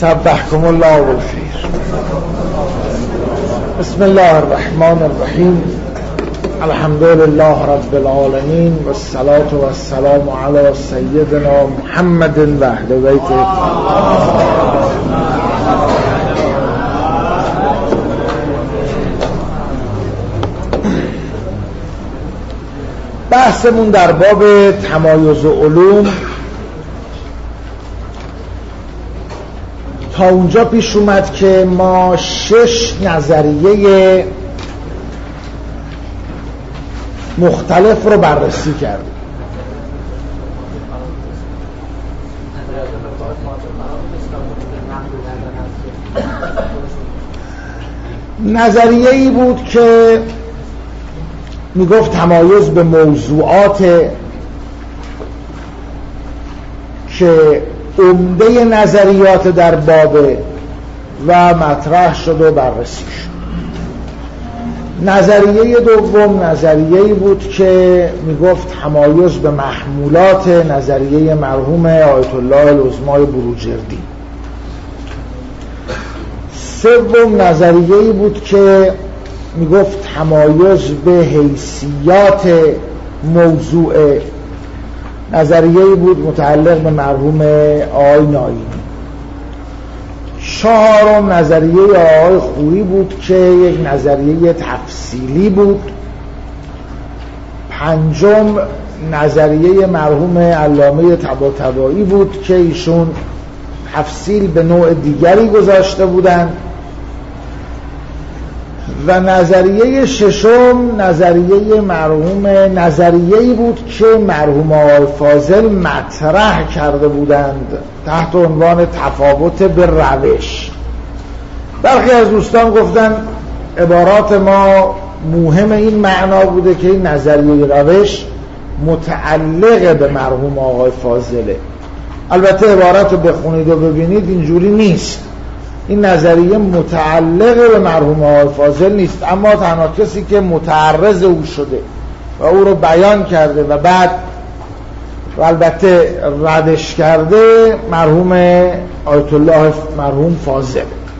سبحكم الله بالخير. بسم الله الرحمن الرحیم. الحمد لله رب العالمین و الصلاة و السلام علی سیدنا محمد و اهل بیته. بحثمون در باب تمایز علوم تا اونجا پیش اومد که ما 6 نظریه مختلف رو بررسی کردیم. نظریه‌ای بود که میگفت تمایز به موضوعات که عمده نظریات در بابه و مطرح شد و بررسی شد. نظریه دوم نظریه‌ای بود که میگفت تمایز به محمولات، نظریه مرحوم آیت الله العظمای بروجردی. سوم نظریه‌ای بود که میگفت تمایز به حیثیات موضوع، نظریه‌ای بود متعلق به مرحوم آقای ناینی. چهارم نظریه آقای خویی بود که یک نظریه تفصیلی بود. پنجم نظریه مرحوم علامه طباطبایی بود که ایشون تفصیل به نوع دیگری گذاشته بودند. و نظریه ششم نظریه‌ای بود که مرحوم آقای فاضل مطرح کرده بودند تحت عنوان تفاوت به روش. برخی از دوستان گفتن عبارات ما مهم این معنا بوده که این نظریه روش متعلق به مرحوم آقای فاضله. البته عبارات رو بخونید و ببینید اینجوری نیست. این نظریه متعلق به مرحوم آقای فاضل نیست، اما تنها کسی که متعرض او شده و او رو بیان کرده و بعد و البته ردش کرده مرحوم آیت الله مرحوم فاضل.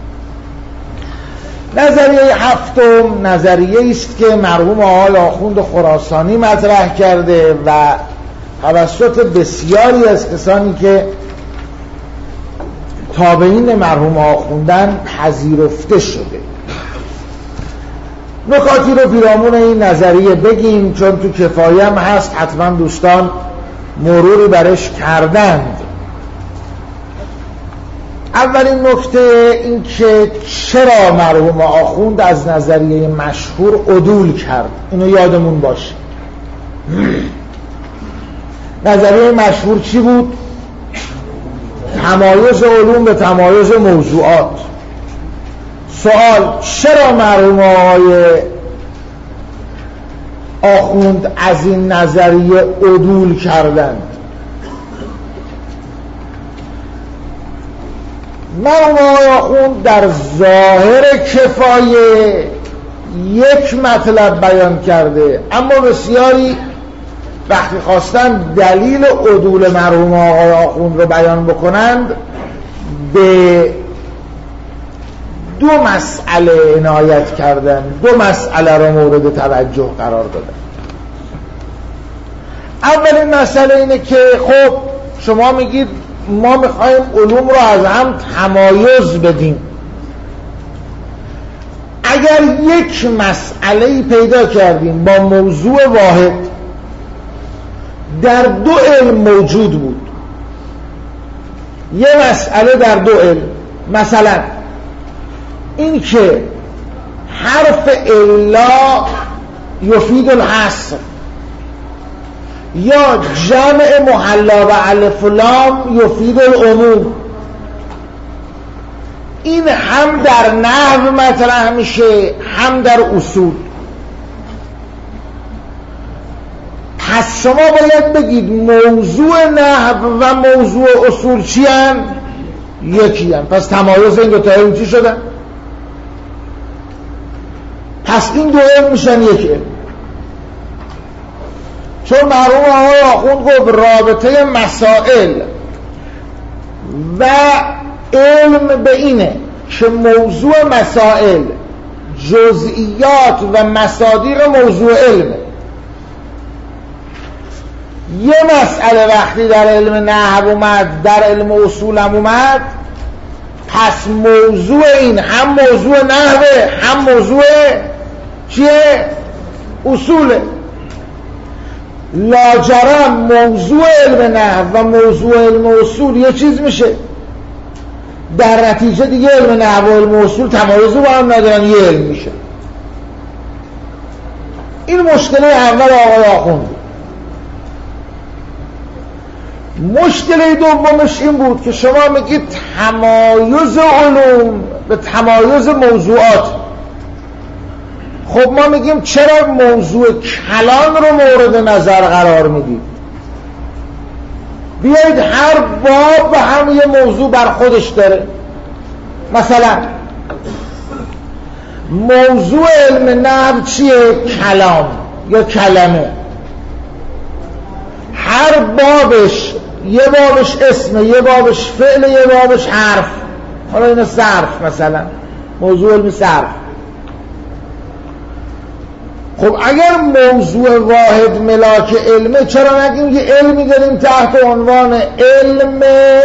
نظریه هفتم نظریه است که مرحوم آقای آخوند خراسانی مطرح کرده و توسط بسیاری از کسانی که تابعین مرحوم آخوندن پذیرفته شده. نکاتی رو پیرامون این نظریه بگیم چون تو کفایه هم هست، حتما دوستان مروری برش کردند. اولین نکته این که چرا مرحوم آخوند از نظریه مشهور عدول کرد، اینو یادمون باشه. نظریه مشهور چی بود؟ تمایز علوم به تمایز موضوعات. سوال: چرا مرحوم آقای آخوند از این نظریه عدول کردند؟ مرحوم آقای آخوند در ظاهر کفایه یک مطلب بیان کرده، اما بسیاری وقتی خواستن دلیل عدول مرحوم آقای آخوند رو بیان بکنند به دو مسئله عنایت کردن، دو مسئله رو مورد توجه قرار دادن. اولین مسئله اینه که خب شما میگید ما میخوایم علوم رو از هم تمایز بدیم. اگر یک مسئله پیدا کردیم با موضوع واحد در دو علم موجود بود، یه مسئله در دو علم، مثلا این که حرف الا یفید الحصر یا جمع محلا و الف و لام یفید العموم، این هم در نحو مطرح میشه هم در اصول. پس شما باید بگید موضوع نحو و موضوع اصول چی هن؟ یکی هن. پس تمایز این دو تا علم چی شدن؟ پس این دو علم میشن یک علم. چون مرحوم آقای آخوند گفت رابطه مسائل و علم به اینه که موضوع مسائل جزئیات و مصادیق موضوع علمه. یه مسئله وقتی در علم نحو اومد، در علم اصول هم اومد، پس موضوع این هم موضوع نحوه هم موضوع چیه؟ اصوله. لاجرم موضوع علم نحو و موضوع علم اصول یه چیز میشه، در نتیجه دیگه علم نحو و علم اصول تمایز با هم ندارن، یه علم میشه. این مشکل اول آقای آخوند. مشکل دومش این بود که شما میگید تمایز علوم به تمایز موضوعات. خب ما میگیم چرا موضوع کلام رو مورد نظر قرار میدید؟ بیایید هر باب به هم یه موضوع بر خودش داره. مثلا موضوع علم نحو چیه؟ کلام یا کلمه. هر بابش، یه بابش اسمه، یه بابش فعل، یه بابش حرف. حالا اینه صرف، مثلا موضوع علم صرف. خب اگر موضوع واحد ملاک علمه، چرا نگیم یه علمی داریم تحت عنوان علم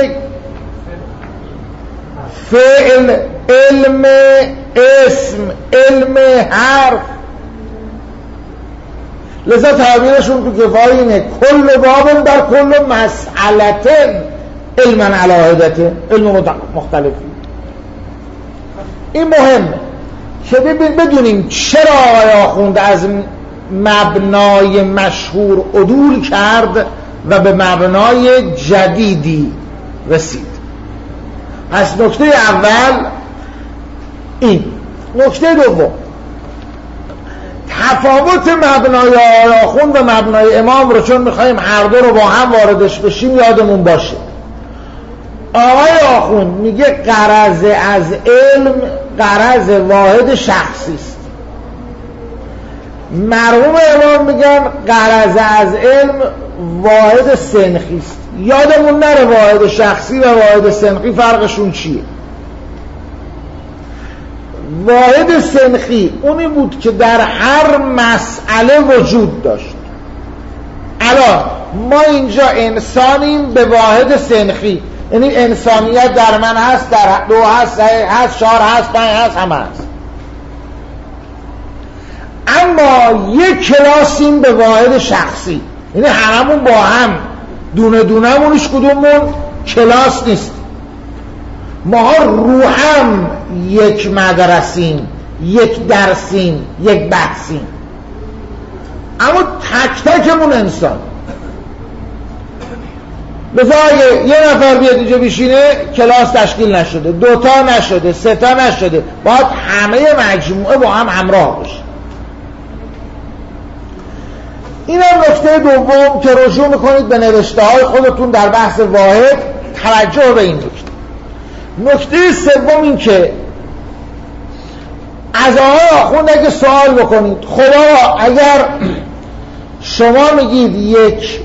فعل، علم اسم، علم حرف؟ لذا تعبیرشون تو کفایه اینه کل باب در کل مسئلت علما علی حدته، علم مختلفی. این مهمه که بدونیم چرا آقای آخوند از مبنای مشهور عدول کرد و به مبنای جدیدی رسید. پس نکته اول این. نکته دوم، تفاوت مبنای آقای آخوند و مبنای امام رو چون میخواییم هر دو رو با هم واردش بشیم یادمون باشه. آقای آخوند میگه غرض از علم غرض واحد شخصی است. مرحوم امام میگن غرض از علم واحد سنخی است. یادمون نره واحد شخصی و واحد سنخی فرقشون چیه. واحد سنخی اونی بود که در هر مسئله وجود داشت. الان ما اینجا انسانیم به واحد سنخی، یعنی انسانیت در من هست، در دو هست، سه هست، چهار هست، پنج هست، همه هست. اما یک کلاسیم به واحد شخصی، یعنی هممون با هم دونه دونه مونش کدومون کلاس نیست. ما رو هم یک مدرسیم، یک درسیم، یک بحثیم، اما تک تکمون انسان. لذا اگه یه نفر بیاد اینجا بشینه کلاس تشکیل نشده، دوتا نشده، سه تا نشده، باید همه مجموعه با هم همراه باشه. این هم نکته دوم که رجوع میکنید به نوشته های خودتون در بحث واحد توجه به این نکته. نکته سوم این که از آقای آخوند اگه سوال بکنید خدا اگر شما میگید یک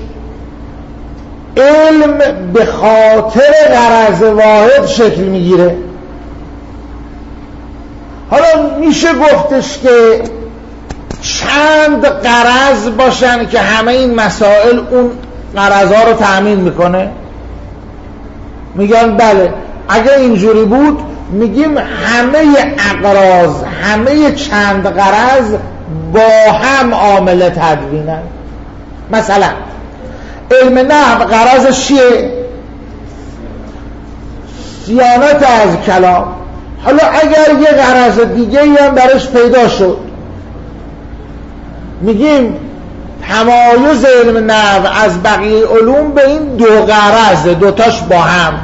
علم به خاطر غرض واحد شکل میگیره، حالا میشه گفتش که چند غرض باشن که همه این مسائل اون غرضها رو تأمین میکنه؟ میگن بله. اگه اینجوری بود میگیم همه اغراض، همه چند غرض با هم عامل تدوینن. مثلا علم نحو غرضش چیه؟ صیانت از کلام. حالا اگر یه غرض دیگه هم درش پیدا شد، میگیم تمایز علم نحو از بقیه علوم به این دو غرض، دوتاش با هم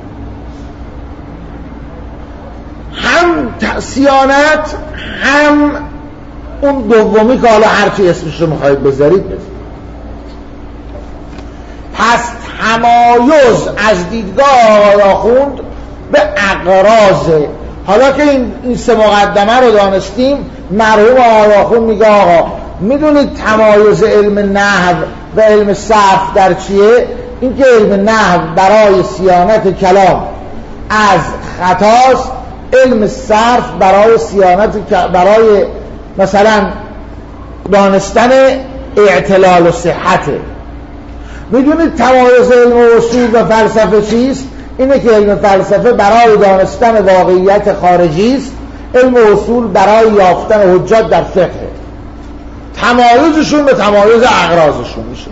صیانت هم اون دومی که حالا هرچی اسمش رو میخواید بذارید بذارید. پس تمایز از دیدگاه آقای آخوند به اغراضه. حالا که این سه مقدمه رو دانستیم، مرحوم آقای آخوند میگه آقا میدونید تمایز علم نحو و علم صرف در چیه؟ این که علم نحو برای صیانت کلام از خطاست، علم صرف برای صیانت، برای مثلا دانستن اعتلال و صحته. میدونید تمایز علم و اصول و فلسفه چیست؟ اینه که علم فلسفه برای دانستن واقعیت خارجی است، علم و اصول برای یافتن حجت در فقه. تمایزشون به تمایز اغراضشون میشه.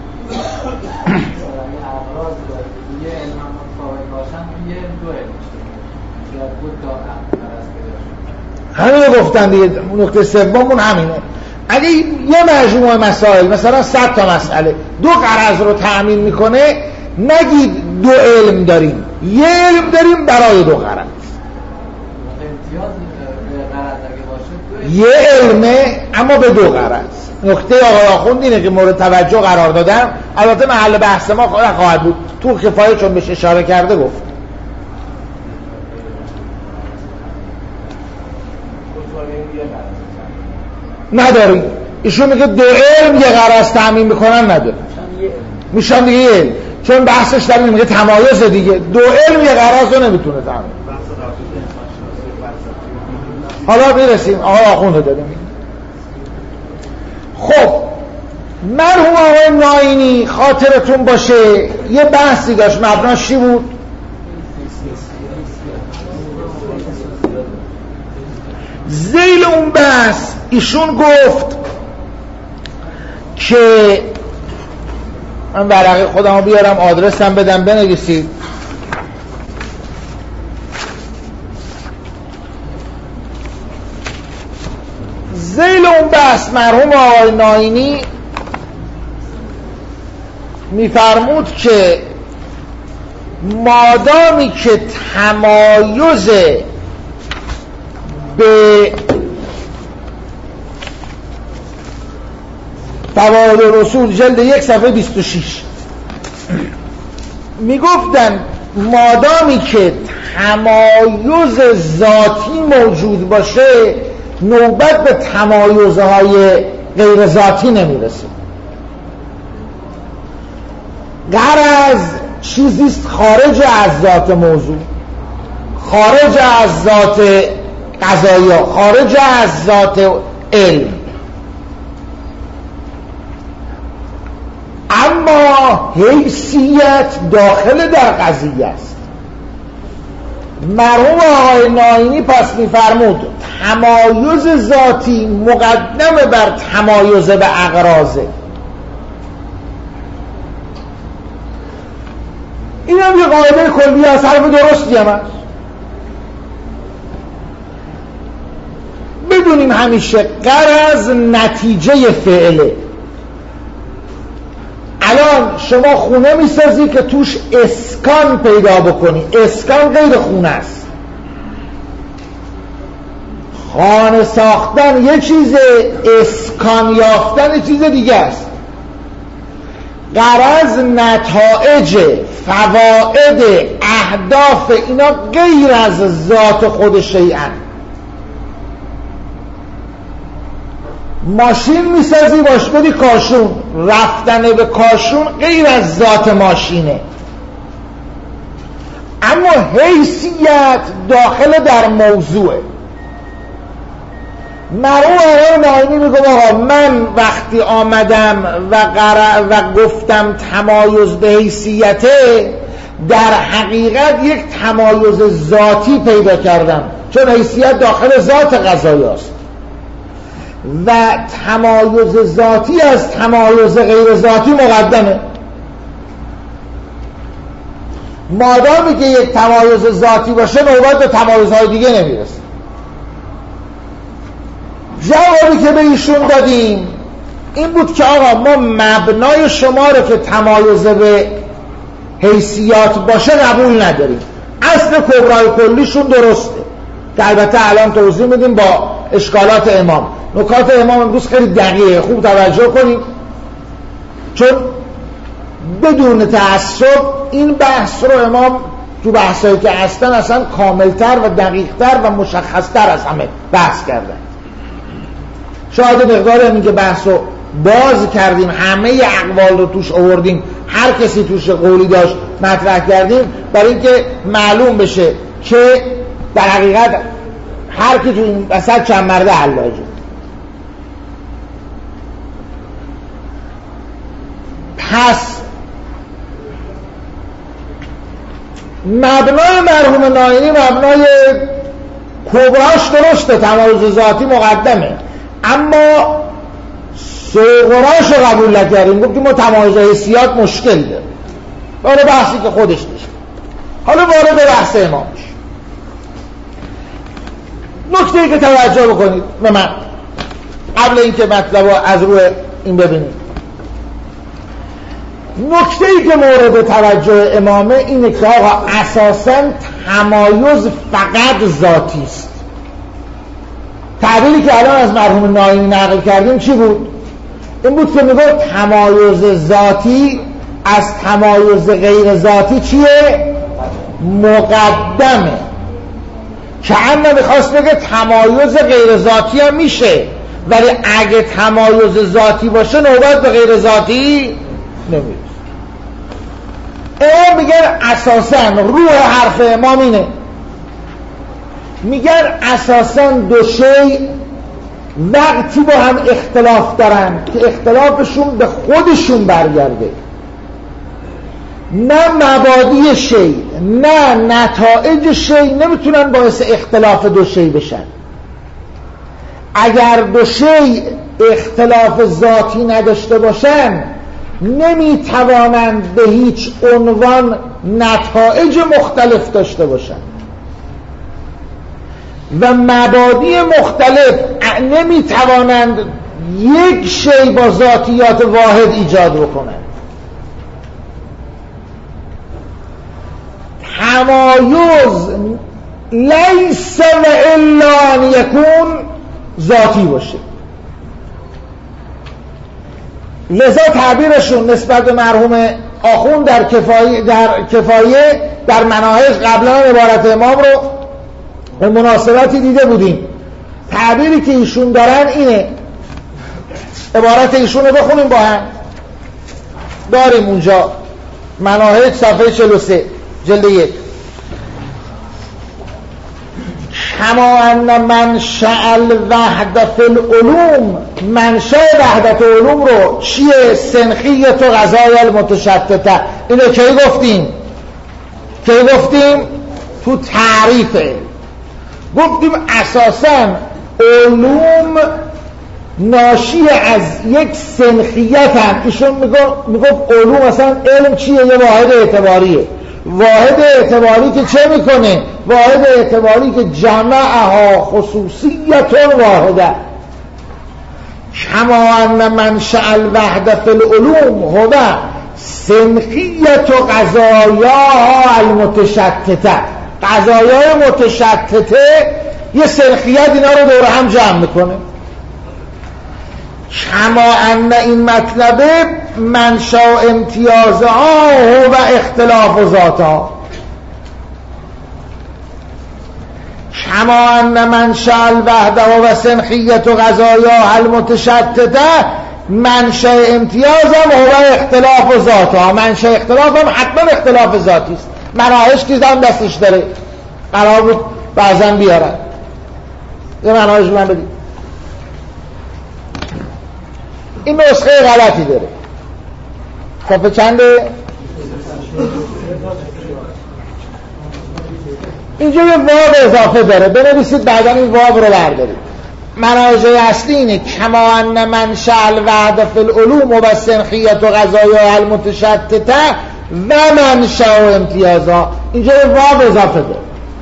همینو گفتن دیگه. نکته سوممون همینه. اگه یه مجموعه مسائل مثلا 100 تا مسئله 2 غرض رو تأمین میکنه، نگید 2 علم داریم، یه علم داریم برای 2 غرض. یه علمه اما به 2 غرض. نکته آقای آخوند اینه که مورد توجه قرار دادم، البته محل بحث ما خواهد بود، تو کفایه چون بهش اشاره کرده گفت نداریم. ایشون میگه 2 علم یه غرض تأمین میکنن نداره، میشن دیگه یه علم، چون بحثش در این میگه تمایز دیگه. 2 علم یه غرض رو نمیتونه تأمین. حالا میرسیم آقای آخوند داریم. خب مرحوم آقای ناینی خاطرتون باشه یه بحثی داشت، مبناش چی بود؟ ذیل اون بحث ایشون گفت که من ورقه خودمو بیارم آدرسم بدم بنویسید. ذیل اون بحث مرحوم آقای ناینی میفرمود که مادامی که تمایز به فواید رسول جلد 1 صفحه 26 میگفتن مادامی که تمایز ذاتی موجود باشه نوبت به تمایزهای غیر ذاتی نمیرسه. غرض چیزیست خارج از ذات موضوع، خارج از ذات قضایا، خارج از ذات علم، اما حیثیت داخل در قضیه است. مرحوم آقای ناینی پس میفرمود تمایز ذاتی مقدم بر تمایز به اغراضه. این هم یه قاعده کلی از حرف درستی هم هست. بدونیم همیشه غرض نتیجه فعله. الان شما خونه میسازی که توش اسکان پیدا بکنی، اسکان غیر خونه است. خانه ساختن یه چیزه، اسکان یافتن یه چیز دیگه است. غرض نتایج، فواید، اهداف اینا غیر از ذات خود شیئن. ماشین میسازی باش بدی کاشون، رفتن به کاشون غیر از ذات ماشینه، اما حیثیت داخل در موضوعه. مرحوم آقای ناینی میگه آقا من وقتی آمدم و گفتم تمایز به حیثیته، در حقیقت یک تمایز ذاتی پیدا کردم، چون حیثیت داخل ذات قضایاست و تمایز ذاتی از تمایز غیر ذاتی مقدمه. مادامی که یک تمایز ذاتی باشه نوبت به تمایزهای دیگه نمیرسه. جوابی که به ایشون دادیم این بود که آقا ما مبنای شما رو که تمایز به حیثیات باشه قبول نداریم. اصل کبرای کلیشون درسته که البته الان توضیح میدیم با اشکالات امام. نکات امام امروز خیلی دقیقه، خوب توجه کنید، چون بدون تعصب این بحث رو امام تو بحثایی که هستن اصلا کاملتر و دقیقتر و مشخصتر از همه بحث کردن. شاید مقدار همین که بحث رو باز کردیم، همه اقوال رو توش آوردیم، هر کسی توش قولی داشت مطرح کردیم برای اینکه معلوم بشه که در حقیقت هر کی تو این وسط چند مرده حلاجه. پس مبنای مرحوم ناینی مبنای کبراش درسته، تمایز ذاتی مقدمه، اما صغراش رو قبول نکردیم، گفتیم ما تمایز حسیات مشکل داره. وارد بحثی که خودش میشه. حالا وارد بحث امام میشه. نکته‌ای که توجه بکنید به من قبل اینکه مطلب رو از روی این ببینید، نکته‌ای که مورد توجه امامه اینه که آقا اساساً تمایز فقط ذاتی است. تعبیری که الان از مرحوم ناینی نقل کردیم چی بود؟ این بود که میگه تمایز ذاتی از تمایز غیر ذاتی چیه؟ مقدمه. که اما میخواست بگه تمایز غیر ذاتی هم میشه، ولی اگه تمایز ذاتی باشه نوبت به غیر ذاتی نمیرسه. امام میگن اساساً روح حرف امام اینه، میگن اساساً دو شی وقتی با هم اختلاف دارن که اختلافشون به خودشون برگرده، نه مبادی شی نه نتایج شی نمیتونن باعث اختلاف دو شی بشن. اگر دو شی اختلاف ذاتی نداشته باشن نمیتوانند به هیچ عنوان نتایج مختلف داشته باشن و مبادی مختلف نمیتوانند یک شی با ذاتیات واحد ایجاد بکنند. تمایز لیس و الا ان یکون ذاتی باشه. لذا تعبیرشون نسبت به مرحوم آخوند در کفایه در مناهج قبلا عبارت امام رو به مناسبتی دیده بودیم. تعبیری که ایشون دارن اینه، عبارت ایشون رو بخونیم با هم، داریم اونجا مناهج صفحه 43 جلد 1. کما ان منشأ الوحدة فی العلوم، منشأ وحدت علوم رو چیه؟ سنخیت و غذای المتشتته. اینو کی گفتیم؟ تو تعریفه گفتیم اساساً علوم ناشی از یک سنخیت هم. ایشون میگفت علوم اصلا علم چیه؟ یه واحد اعتباریه. واحد اعتباری که چه میکنه؟ واحد اعتباری که جمعها خصوصیت واحده. کما ان منشأ الوحدة فی العلوم هو سنخیت و قضایاها المتشتته. قضایای متشتته یه سنخیت اینا رو دور هم جمع میکنه. کما ان این مطلبه منشأ امتیازها و اختلاف ذاتها. کما ان منشأ الوحدة و سنخیت و قضایاها المتشتته، منشأ امتیاز هم و اختلاف ذاتها. منشأ اختلاف هم حتما اختلاف ذاتی است. مناهج که هم دستش داره، قرار بود بعضا بیارن. یه مناهج من بدید. این نسخه غلطی داره. صفحه چنده؟ اینجا یه واو اضافه داره، بنویسید بعدا این واو رو بردارید. مناهج اصلی اینه کما ان منشأ الوحدة فی العلوم و سنخیت و قضایاها المتشتته و منشأ و امتیازها. اینجا یه واو اضافه داره.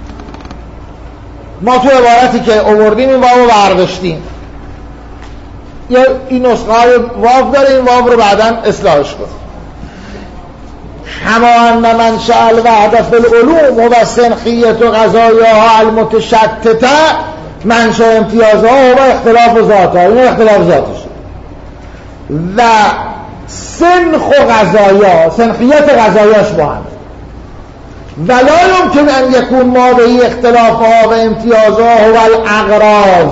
ما تو عبارتی که آوردیم این واو رو برداشتیم. یا این نسخه های واو داره، این واو رو بعدا اصلاحش کن. کما ان منشأ الوحدة فی العلوم و سنخیت و قضایاها المتشتته منشأ امتیازها و اختلاف ذاتها. این اختلاف ذاتشه. و سنخ و قضایا، سنخیت قضایاش با هم. ولا یمکن ان یکون ما به اختلافها و امتیازها و الاغراض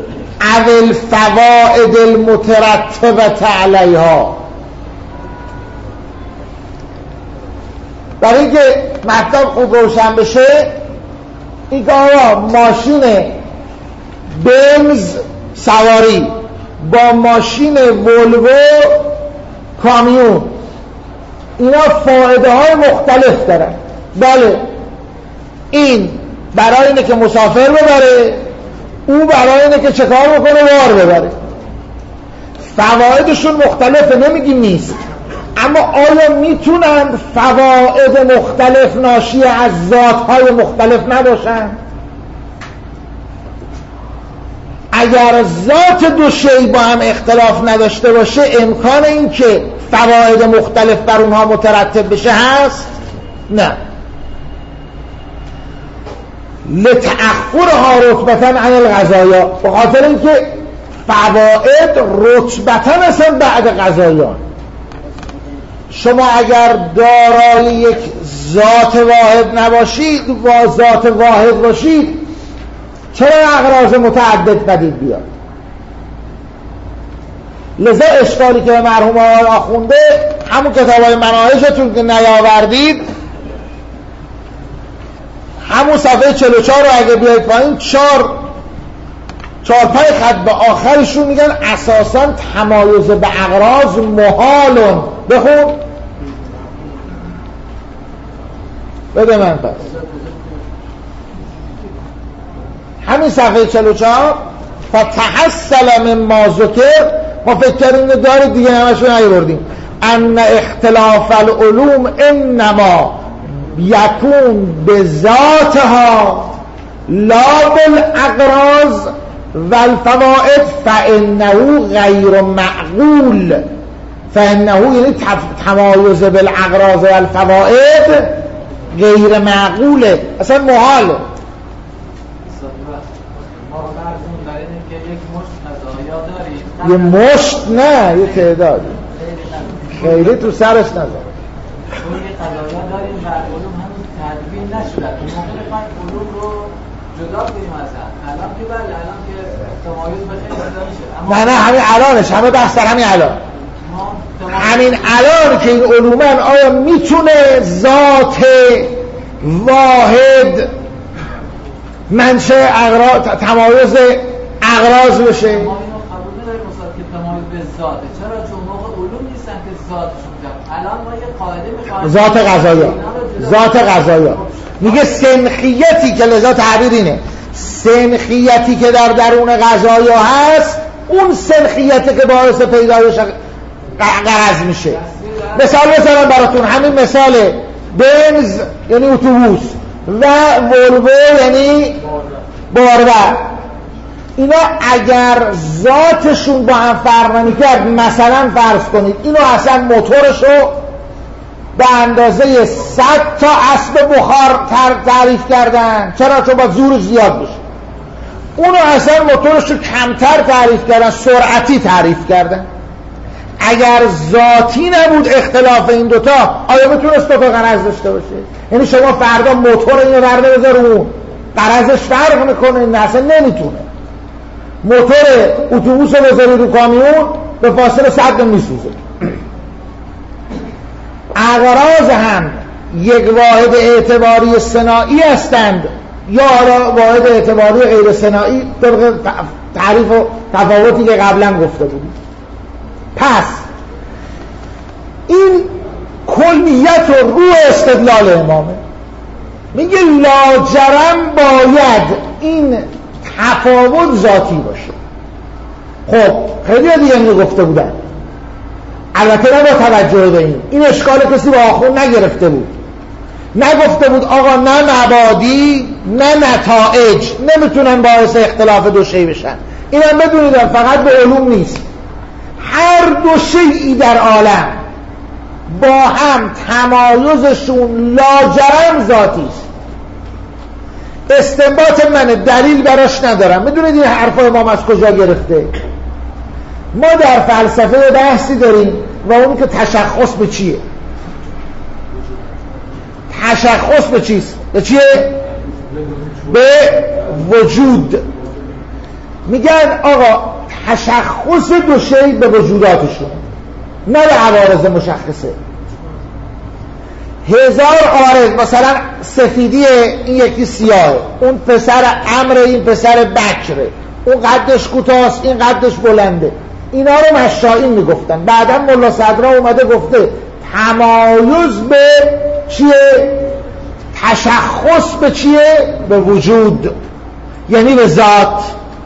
او الفوائد المترتبة علیها. برای اینکه مطلب خوب روشن بشه، این که آقا ماشین بنز سواری با ماشین ولوو کامیون اینا فایده های مختلف دارن. بله، این برای اینه که مسافر ببره، او برای اینه که چه کار بکنه؟ وار ببره. فوایدشون مختلفه، نمیگیم نیست، اما آیا میتونن فواید مختلف ناشی از ذاتهای مختلف نباشن؟ اگر ذات دو شی با هم اختلاف نداشته باشه امکان این که فواید مختلف بر اونها مترتب بشه هست؟ نه. لتأخرها رتبة عن الغذایا، به خاطر اینکه فواید رتبة اصلا بعد غذایان. شما اگر دارای یک ذات واحد نباشید و ذات واحد باشید چرا اغراض متعدد پدید بیاد؟ لذا اشکالی که مرحوم آقای آخونده همون کتابای مناهجتون که نیاوردید، همون صفحه 44 رو اگه بیاید پایین 4-5 خط به آخرشون میگن اساساً تمایز به اغراض محالون. بخون بده من پس همین صفحه 44 فتحصل مما ذکر. ما فکر کردیم داره دیگه همشون نیاوردیم. ان اختلاف العلوم انما یکون بذاتها لا بالاغراض والفوائد فانه غیر معقول. فانه یعنی تمایز بالاغراض والفوائد غیر معقوله، اصلا محاله. یه مشت نه، یه تعداد خیلی تو سرش نذار. اون یه قضایا داریم و علوم همون تدوین نشده. اون موقع بخوایم علوم رو جدا کنیم مثلا. الان که بله، الان که تمایز به خیلی جدا میشه. نه همین الانش، همه بحث در همین الان. همین الان که این علومن آیا میتونه ذات واحد منشأ اغراض تمایز اغراض بشه؟ ما اینو قبول نداریم مثلا که تمایز به ذاته. چرا؟ چون موقع علوم نیستن که ذاتشون دارن. الان ما یه قاعده میخوایم ذات غذایا، ذات غذایا میگه سنخیتی که لذا تعبیر اینه، سنخیتی که در درون غذایا هست اون سنخیتی که باعث پیدایش غرض میشه. مثال بزنم براتون، همین مثال بنز یعنی اتوبوس و ولوو یعنی باربر، اینا اگر ذاتشون با هم فرق نمی‌کرد، مثلا فرض کنید اینو اصلا موتورشو به اندازه 100 تا اسب بخار تعریف کردن. چرا؟ چون با زور زیاد بشه. اونو اصلا موتورشو کمتر تعریف کردن، سرعتی تعریف کردن. اگر ذاتی نبود اختلاف این دوتا، آیا میتونست دوتا غرض داشته باشه؟ یعنی شما فردا موتور اینو برده بذار اون غرضش فرق میکنه؟ نه، اصلا نمیتونه. موتور اتوبوس رو بذاری رو کامیون به فاصله 100 میسوزه. اغراض هم یک واحد اعتباری صناعی هستند یا حالا واحد اعتباری غیر صناعی، طبق تعریف و تفاوتی که قبلا گفته بودیم. پس این کلیت و روح استدلال امامه، میگه لاجرم باید این تفاوت ذاتی باشه. خب خیلی دیگه میگفته بودن، البته نه با توجه به این اشکال کسی با آخون نگرفته بود، نگفته بود آقا نه مبادی نه نتائج نمیتونن باعث اختلاف دو شی بشن. اینم بدونید فقط به علوم نیست، هر دو شیئی در عالم با هم تمایزشون لاجرم ذاتی است. استنباط منه، دلیل براش ندارم. میدونید این حرف امام از کجا گرفته؟ ما در فلسفه بحثی داریم و اون که تشخص به چیه. تشخص به چیست؟ به چیه؟ به وجود. میگن آقا تشخص دو شی به وجوداتشون، نه به عوارض مشخصه. 1000 عارض، مثلا سفیدیه این یکی سیاهه، اون پسر عمرو این پسر بکره، اون قدش کوتاست این قدش بلنده، اینا رو مشائین میگفتن. بعدا ملا صدرا اومده گفته تمایز به چیه؟ تشخص به چیه؟ به وجود، یعنی به ذات.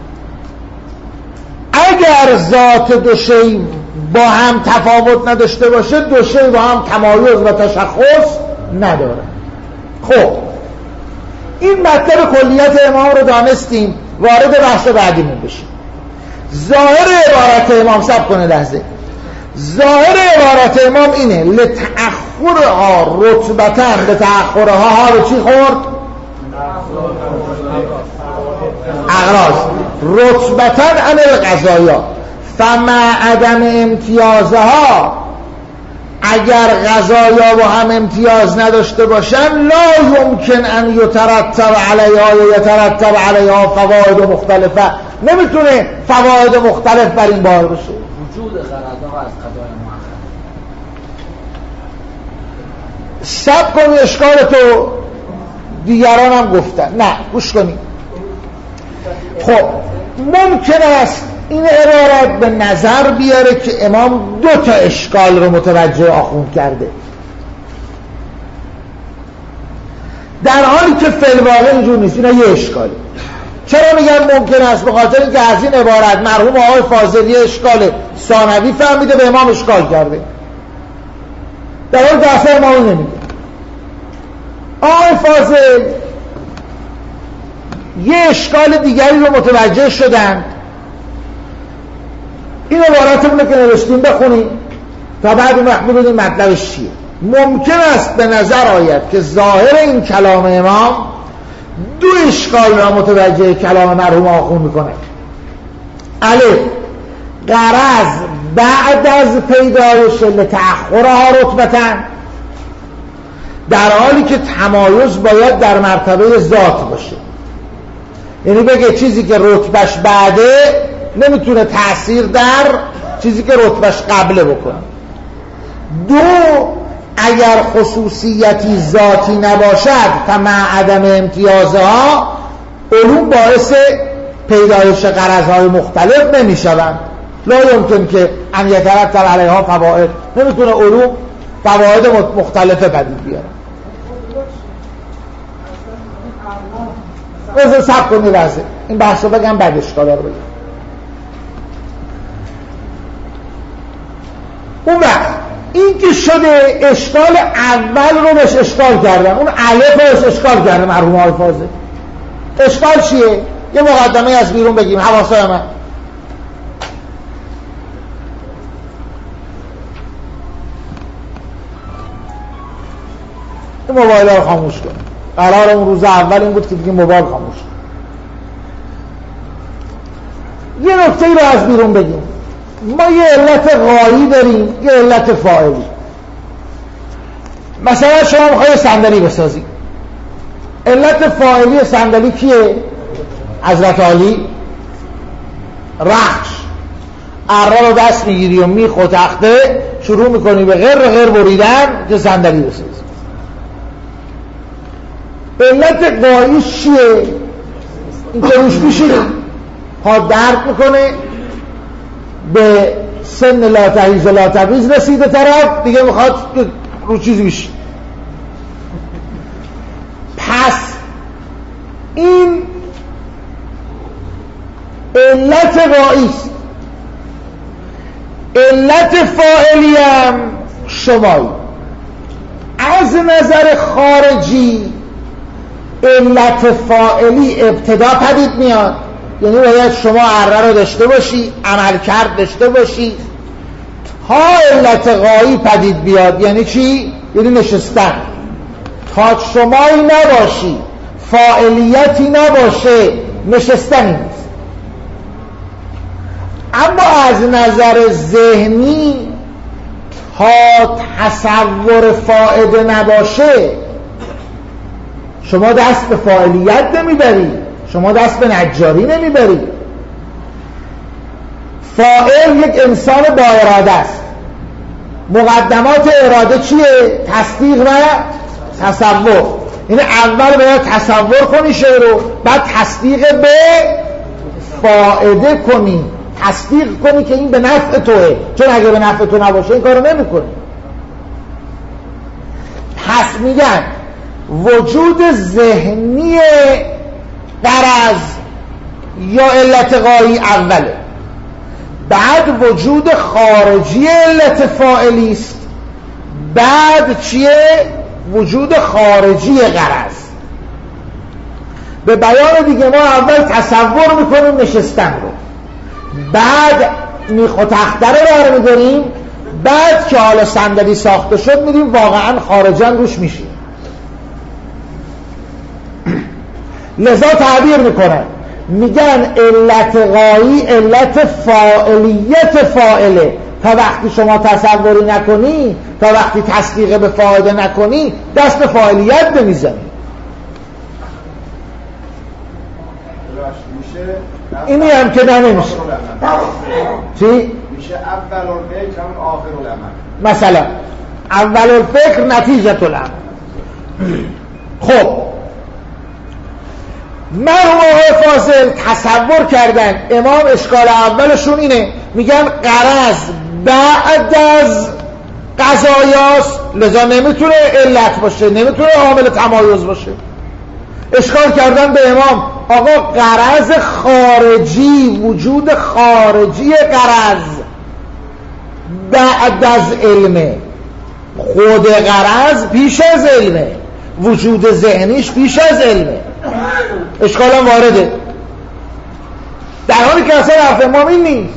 اگر ذات دو شی با هم تفاوت نداشته باشه، دو شی با هم تمایز و تشخص نداره. خب این مطلب کلیت امام رو دانستیم، وارد بحث بعدیمون بشیم. ظاهر عبارت امام، صبر کنه لحظه، ظاهر عبارت امام اینه لتأخرها رتبتن، به تأخرها ها رو چی خورد؟ اغراض رتبتن عن القضایا، فمع عدم امتیازها، اگر قضایا با هم امتیاز نداشته باشن لا یمکن ان یترتب علیها یا یترتب علیها فواید مختلفه، نمیتونه فواید مختلف بر این بار بشه. وجود قضا از قضای مؤخر. سب کنی اشکال تو دیگران هم گفتن، نه گوش کنی. خب ممکن است این عبارت به نظر بیاره که امام 2 تا اشکال رو متوجه آخوند کرده، در حالی که فی الواقع اینجور نیست. اینا یه اشکاله. چرا میگم ممکن است؟ به خاطر اینکه از این عبارت مرحوم آقای فاضلی اشکال ثانوی فهمیده، به امام اشکال کرده، در حالی که اصلا امام نمیگه. آقای فاضل یه اشکال دیگری رو متوجه شدن. این عبارتمونه که نوشتیم بخونیم تا بعد اون وقت ببینیم مطلبش چیه. ممکن است به نظر آید که ظاهر این کلام امام 2 اشکال را متوجه کلام مرحوم آخوند میکنه. الف، غرض بعد از پیدایش لتأخرها رتبتن، در حالی که تمایز باید در مرتبه ذات باشه، یعنی بگه چیزی که رتبهش بعده نمیتونه تأثیر در چیزی که رتبهش قبله بکنه. 2، اگر خصوصیتی ذاتی نباشد فمع عدم امتیازها، علوم باعث پیدایش غرضهای مختلف نمیشوند. لا یمکن که ان یترتب علیها فواید، نمیتونه علوم فواید مختلفه پدید بیاره. بذار صبر کنی لحظه این بحث رو بگم بعد اشکالا رو بگم. اون وقت این که شده اشکال اول رو بهش اشکال کردن، اون الف رو بهش اشکال کردن مرحوم آقای فاضل. اشکال چیه؟ یه مقدمه از بیرون بگیم حواسای من. این موبایل رو خاموش کن. قرار اون روز اول این بود که دیگه موبایل خاموش کن. یه نکته ای رو از بیرون بگیم. ما یه علت غایی داریم، یه علت فاعلی. مثلا شما میخوای صندلی بسازی، علت فاعلی صندلی کیه؟ حضرت علی. رخش اره رو دست میگیری و میخ و تخته شروع میکنی به غیر بریدن که صندلی بسازی. علت غایی چیه؟ این که روش میشید پا درد میکنه، به سن لا تحیز لا تبیز رسیده طرف دیگه میخواد رو چیزی بشه. پس این علت غاییست. علت فاعلی هم شمایی. از نظر خارجی علت فاعلی ابتدا پدید میاد، یعنی باید شما اره رو داشته باشی، عمل کرد داشته باشی تا علت غایی پدید بیاد. یعنی چی؟ یعنی نشستن. تا شمایی نباشی، فاعلیتی نباشه، نشستنی نیست. اما از نظر ذهنی تا تصور فائده نباشه شما دست به فاعلیت نمیبری، شما دست به نجاری نمیبری. فاعل یک انسان با اراده است، مقدمات اراده چیه؟ تصدیق و تصور. این اول باید تصور کنی شی رو، بعد تصدیق به فائده کنی، تصدیق کنی که این به نفع توه، چون اگه به نفع تو نباشه این کارو نمی کنی. پس میگن وجود ذهنی غرض یا علت غایی اوله، بعد وجود خارجی علت فاعلی است، بعد چیه؟ وجود خارجی غرض. به بیان دیگه ما اول تصور میکنیم نشستن رو، بعد میخ و تخته رو برمی‌داریم، بعد که حالا صندلی ساخته شد میریم واقعا خارجا روش میشیم. لذا تعبیر میکنن میگن علت غایی علت فاعلیت فاعله. تا وقتی شما تصوری نکنی، تا وقتی تصدیق به فایده نکنی، دست به فاعلیت نمیزنی. اینی هم که نمیشه. چی؟ میشه اول الفکر همون آخر العمل. مثلا اول الفکر نتیجه العمل. خب مرحومه فاضل تصور کردن امام اشکال اولشون اینه، میگن غرض بعد از قضایاست، لذا نمیتونه علت باشه، نمیتونه عامل تمایز باشه. اشکال کردن به امام آقا غرض خارجی، وجود خارجی غرض بعد از علمه، خود غرض پیش از علمه، وجود ذهنیش پیش از علمه. اشکال هم وارده، در حالی که اصلا حرف امام این نیست.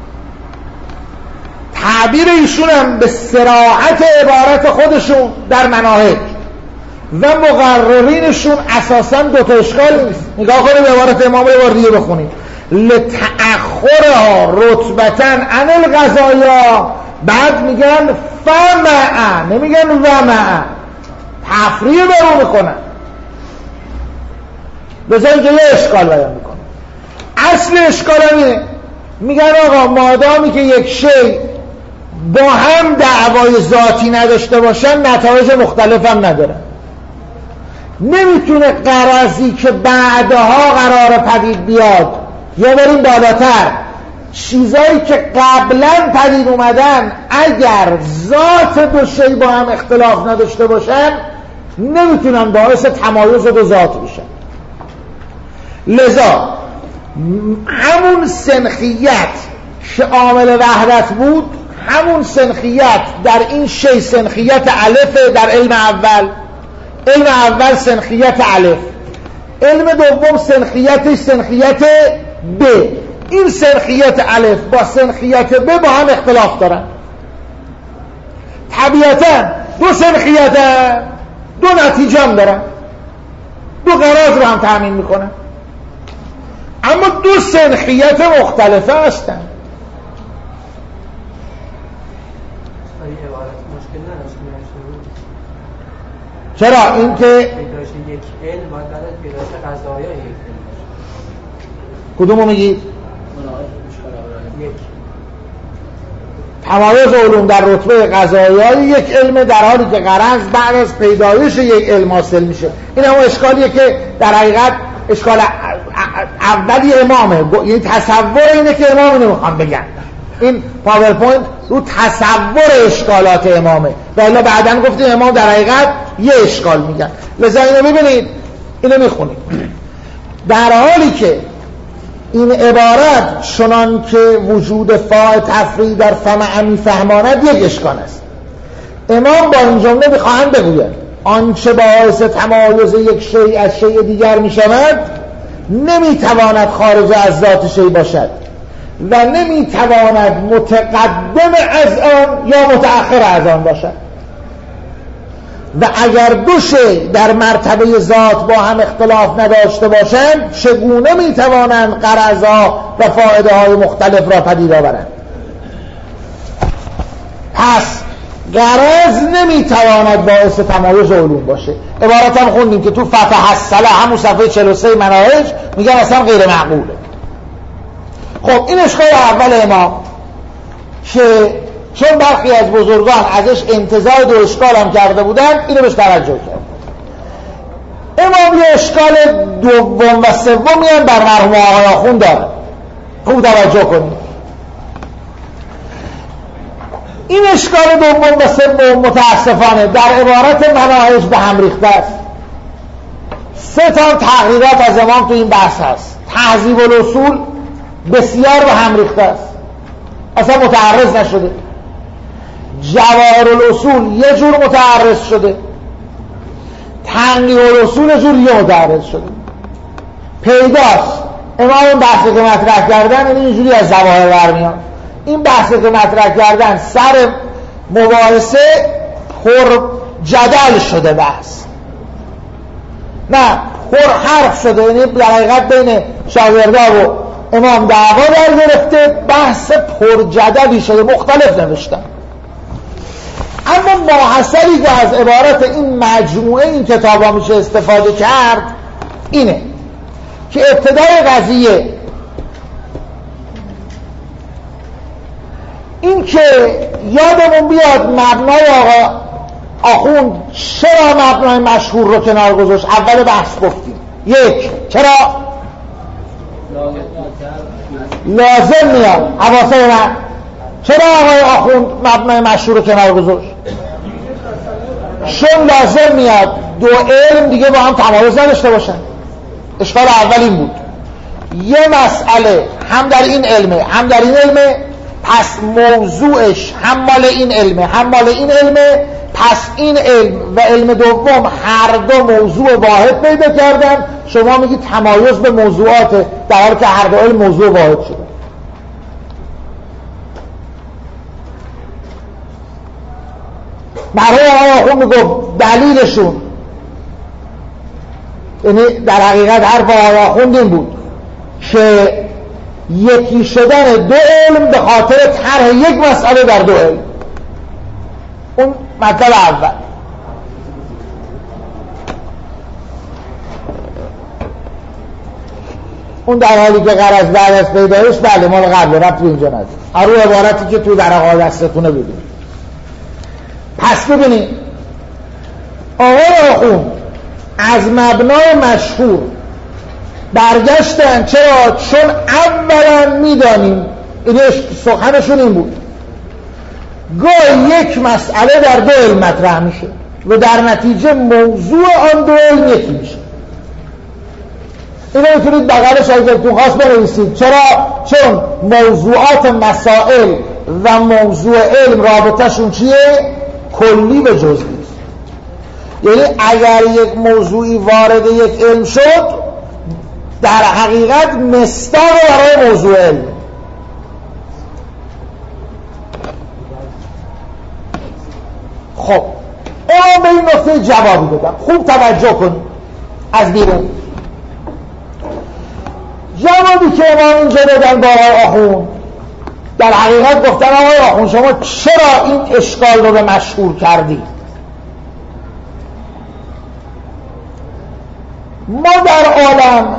تعبیر ایشون هم به صراحت عبارت خودشون در مناهج و مقررینشون اساسا دوتا اشکال نیست. نگاه کنیم عبارت امام رو بار دیگه بخونیم. لتأخرها رتبتا عن القضایا، بعد میگن فمع، نمیگن ومع، تفریع برو میکنن. بذارید که یه اشکال بیان میکنن. اصل اشکال همینه، میگن آقا مادامی که یک شی با هم دعوای ذاتی نداشته باشن نتایج مختلف هم ندارن. نمیتونه غرضی که بعدها قرار پدید بیاد، یا بریم بالاتر، چیزایی که قبلا پدید اومدن اگر ذات دو شی با هم اختلاف نداشته باشن نمیتونن باعث تمایز دو ذات بشن. لذا همون سنخیت که عامل وحدت بود، همون سنخیت در این شی سنخیت الف در علم اول، علم اول سنخیت الف، علم دوم سنخیتش سنخیت ب. این سنخیت الف با سنخیت ب با هم اختلاف دارن. طبیعتا دو سنخیت دو نتیجه هم دارن، دو غرض رو هم تأمین میکنن، اما دو سنخیت مختلفه هستن. چرا؟ این که پیدایش یک علم باید بعد از پیدایش قضایای یک علم باشه. کدومو میگید؟ یک تمایز علوم در رتبه قضایای یک علم، در حالی که غرض بعد از پیدایش یک علم حاصل میشه. این هم اشکالیه که در حقیقت اشکال اولی امامه، یعنی تصور اینه که امام اینو میخوان بگن. این پاورپوینت رو تصور اشکالات امامه، و الا بعدن گفتیم امام در حقیقت یه اشکال میگن. لذا اینو ببینید، اینو میخونید. در حالی که این عبارت چنان که وجود فاعل تفریع در فمع میفهماند یک اشکال است. امام با این جمله میخواهند بگوید آنچه باعث تمایز یک شیء از شیء دیگر میشود نمیتواند خارج از ذات شیء باشد و نمیتواند متقدم از آن یا متأخر از آن باشد، و اگر دو شیء در مرتبه ذات با هم اختلاف نداشته باشند چگونه میتوانند غرضها و فایده های مختلف را پدید آورند؟ پس غرض نمیتواند باعث تمایز علوم باشه. عبارت هم خوندیم که تو فتح الصله همون صفحه 43 مناهج میگن اصلا غیر معقوله. خب این اشکال اول امام که چون برخی از بزرگان ازش انتزاع و اشکال هم کرده بودن، اینو بهش توجه کرد. امام یه اشکال دوم و سومی هم بر مرحوم آقای آخوند داره، خوب توجه کنید. این اشکال دوم و سوم متاسفانه در عبارت مناهج به هم ریخته است. 3 تا تحقیقات از امام تو این بحث هست. تهذیب الاصول بسیار به هم ریخته است، اصلا متعرض نشده. جواهر الاصول یه جور متعرض شده، تنقیح الاصول یه جور یه متعرض شده. پیداست امام این بحثی که مطرح کردن این اینجوری از ظواهر برمیاد. این بحثی که مطرح کردن سر مباحثه پر جدل شده، بحث نه پر حرف شده، یعنی در حقیقت بین شاگردا و امام دعوا در گرفته، بحث پر جدلی شده، مختلف نوشتن. اما ماحصلی که از عبارت این مجموعه این کتاب ها میشه استفاده کرد اینه که ابتدای قضیه این که یادمون بیاد مبنای آقا آخوند چرا مبنای مشهور رو کنار گذاشت. اول بحث گفتیم 1 چرا لازم میاد حواسه من، چرا آقای آخوند مبنای مشهور رو کنار گذاشت؟ چون لازم میاد 2 علم دیگه با هم تمایز نداشته باشن. اشکال اول این بود، یه مسئله هم در این علمه هم در این علمه، پس موضوعش هم مال این علمه هم مال این علمه، پس این علم و علم دوم هر دو موضوع واحد پیدا کردن. شما میگید تمایز به موضوعات، در حالی که هر دو علم موضوع واحد شده. برای آقا میگفت دلیلشون، یعنی در حقیقت حرف آقا این بود که یکی شدن 2 علم به خاطر طرح یک مسئله در 2 علم. اون مطلب اول. اون در حالی که غرض بعد از پیدایش بله مال قبل ربط به اینجا نداره. هرو عبارتی که تو در آقا دستتونه ببینید. پس ببینید آقای آخوند از مبنای مشهور برگشتن. چرا؟ چون اولا میدانیم، این سخنشون این بود، گاهی یک مسئله در 2 علم مطرح میشه و در نتیجه موضوع آن 2 علم یکی میشه. اینو میتونید بغلش اگه تو خواست بنویسید. چرا؟ چون موضوعات مسائل و موضوع علم رابطهشون چیه؟ کلی به جزئی است. یعنی اگر یک موضوعی وارد یک علم شد، در حقیقت مصداق برای موضوع علم. خب اما به این نکته جوابی بدم، خوب توجه کن از بیرون. جوابی که امام اینجا دادن با آقای آخوند، در حقیقت گفتن آقای آخوند شما چرا این اشکال رو به مشهور کردی؟ ما در عالم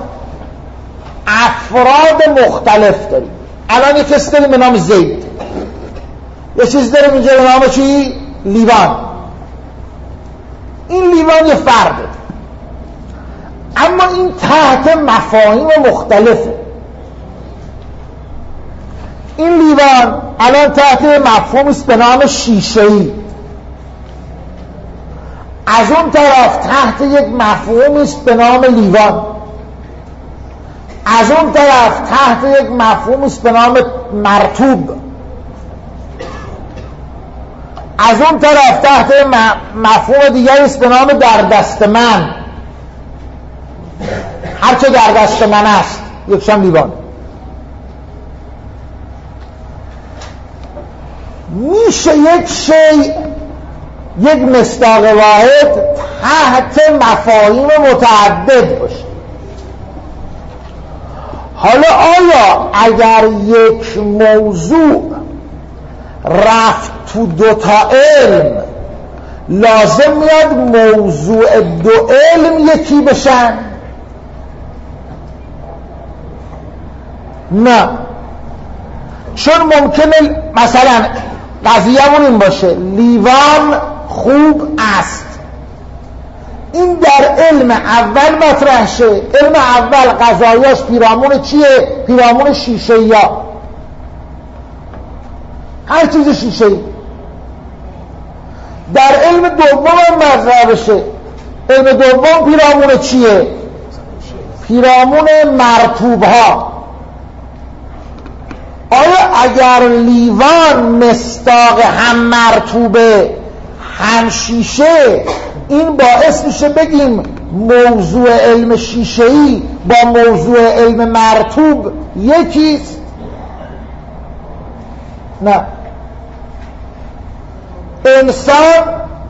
افراد مختلف داریم. الان یک کسی داریم به نام زید، یه چیز داریم اینجا به نام چی؟ لیوان. این لیوان یه فرده، اما این تحت مفاهیم مختلفه. این لیوان الان تحت مفهوم است به نام شیشه‌ای، از اون طرف تحت یک مفهوم است به نام لیوان، از اون طرف تحت یک مفهوم است به نام مرطوب، از اون طرف تحت مفهوم دیگری است به نام در دست من. هرچه در دست من است یکشم لیوان. میشه یک شیء، یک مصداق واحد تحت مفاهیم متعدد باشه. حالا آیا اگر یک موضوع رفت تو 2 تا علم، لازم میاد موضوع 2 علم یکی بشن؟ نه، چون ممکنه مثلا قضیه‌مون این باشه لیوان خوب است. این در علم اول مطرح شه. علم اول قضایاش پیرامون چیه؟ پیرامون شیشه یا هر چیز شیشه ای. در علم دوم هم مطرح بشه. علم دوم پیرامون چیه؟ پیرامون مرطوب ها. آیا اگر لیوان مصداق هم مرطوبه هم شیشه، این باعث میشه بگیم موضوع علم شیشه‌ای با موضوع علم مرطوب یکیست؟ نه. انسان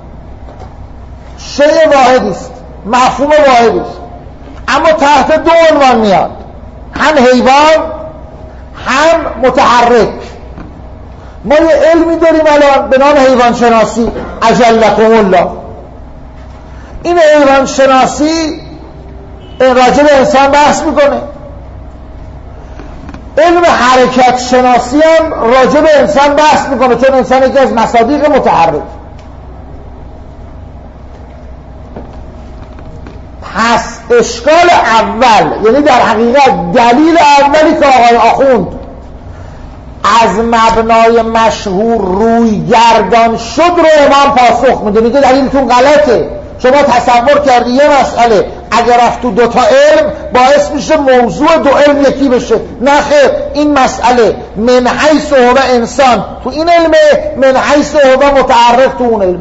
شیء واحدی است، مفهوم واحدی است، اما تحت دو عنوان میاد، هم حیوان هم متحرک. ما یه علمی داریم الان به نام حیوان شناسی، اجلکم الله. این حیوان شناسی راجع به انسان بحث میکنه. علم حرکت شناسی هم راجع به انسان بحث میکنه، چون انسان یکی از مصادیق متحرک. پس اشکال اول، یعنی در حقیقت دلیل اولی که آقای آخوند از مبنای مشهور روی گردان شد رو امام پاسخ میده، میگه دلیلتون غلطه. شما تصور کردی یه مسئله اگر رفت تو دوتا علم باعث میشه موضوع دو علم یکی بشه. نه خیر، این مسئله من حیث هو انسان تو این علمه، من حیث هو متعرف تو اون علم.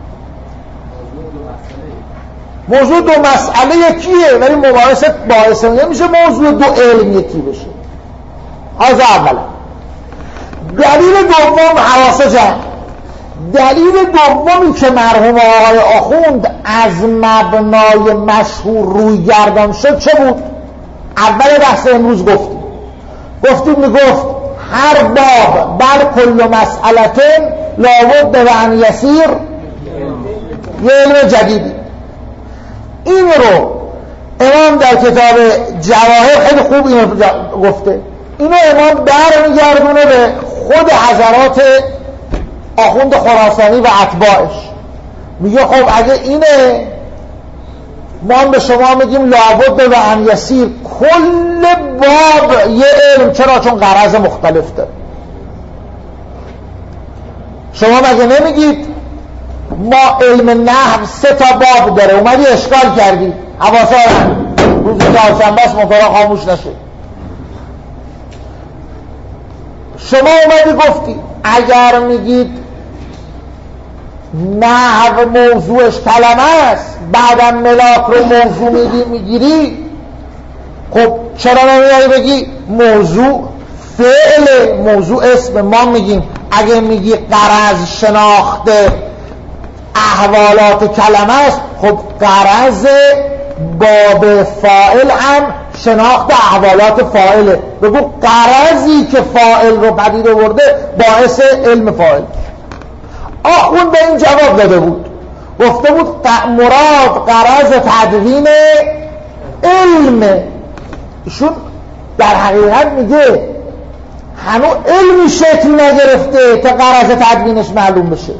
موضوع دو مسئله یکیه ولی مباحثت باعث نمیشه موضوع دو علم یکی بشه. از اولا. دلیل دوم حواس جمع. دلیل دومی که مرحوم آقای آخوند از مبنای مشهور روی گردان شد چه بود؟ اول بحث امروز گفتیم میگفت هر باب بر کل مسئلتن لابد و ان یسیر یه علم جدیدی. این رو امام در کتاب جواهر خیلی خوب اینو گفته. اینو امام برمیگردونه به خود حضرات آخوند خراسانی و اتباعش. میگه خب اگه اینه ما به شما میگیم لابد و ان یسیر، کل باب یه علم. چرا؟ چون غرض مختلف داره. شما مگه نمیگید ما علم نحو 3 تا باب داره، اومدی اشکال کردی حواسا روزی چهارشنبه است موتورا خاموش نشه. شما اومدی گفتی اگر میگید نحو موضوعش کلمه است بعدم ملاک رو موضوع میگیری، خب چرا نمیایی بگی موضوع فعل، موضوع اسم. ما میگیم اگه میگی غرض شناخته احوالات کلمه است، خب غرض باب فاعل هم شناخت احوالات فاعله. بگو غرضی که فاعل رو پدید آورده باعث علم فاعل. آخوند به این جواب داده بود، گفته بود مراد غرض تدوین علم. ایشون در حقیقت میگه هنوز علمی شکل نگرفته تا غرض تدوینش معلوم بشه.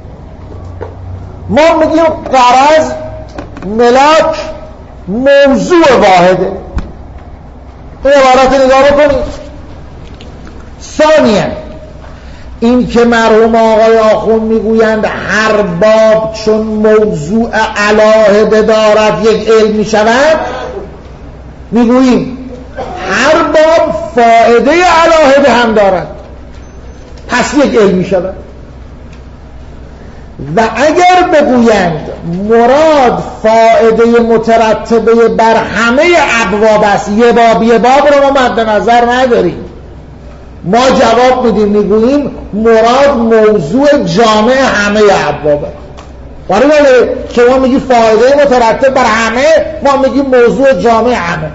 ما میگیم غرض ملاک موضوع واحده. این عبارت نگاه بکنید. ثانیاً این که مرحوم آقای آخوند میگویند هر باب چون موضوع علاهده دارد یک علم میشود، میگوییم هر باب فائده علاهده هم دارد، پس یک علم میشود. و اگر بگویند مراد فائده مترتبه بر همه ابواب است، یه باب رو ما مد نظر نداریم، ما جواب میدیم میگوییم مراد موضوع جامع همه ابواب است. برای که ما میگیم فائده مترتب بر همه، ما میگیم موضوع جامع همه.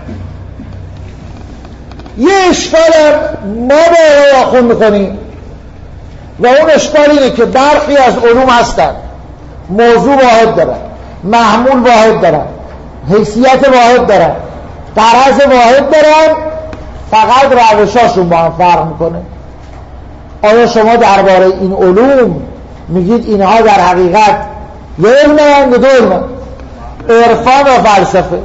یه اشکال ما به آخوند میکنیم و اون اشکال اینه که برخی از علوم هستن موضوع واحد دارن، محمول واحد دارن، حیثیت واحد دارن، غرض واحد دارن، فقط روشاشون با هم فرق میکنه. آیا شما درباره این علوم میگید اینها در حقیقت یه علم یا دو علم؟ عرفان و فلسفه.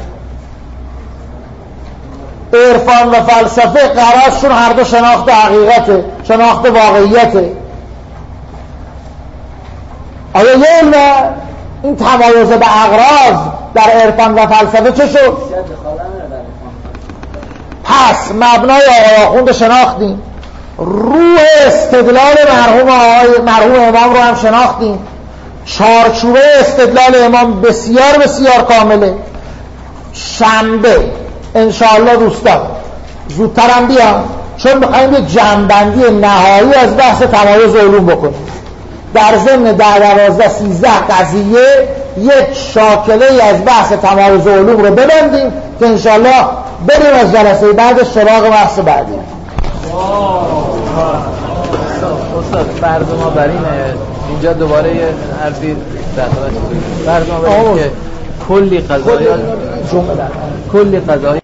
عرفان و فلسفه قرارشون هر دو شناخت حقیقته، شناخت واقعیته. آیا یه علم؟ این تمایز به اغراض در عرفان و فلسفه چه شد؟ پس مبنای آقای آخوند شناختیم، روح استدلال مرحوم امام رو هم شناختیم، چارچوبه استدلال امام بسیار بسیار کامله. شنبه انشاءالله دوستان زودترم بیام، چون میخواییم یک جمع‌بندی نهایی از بحث تمایز علوم بکنیم. در ضمن 10-12-13 قضیه یک شاکله ای از بحث تمایز علوم رو ببندیم که انشاءالله بریم از جلسه بعد سراغ بحث بعدی. استاد فرض ما بر اینه، اینجا دوباره یه حرفی فرض ما بر اینه که کلی قضایا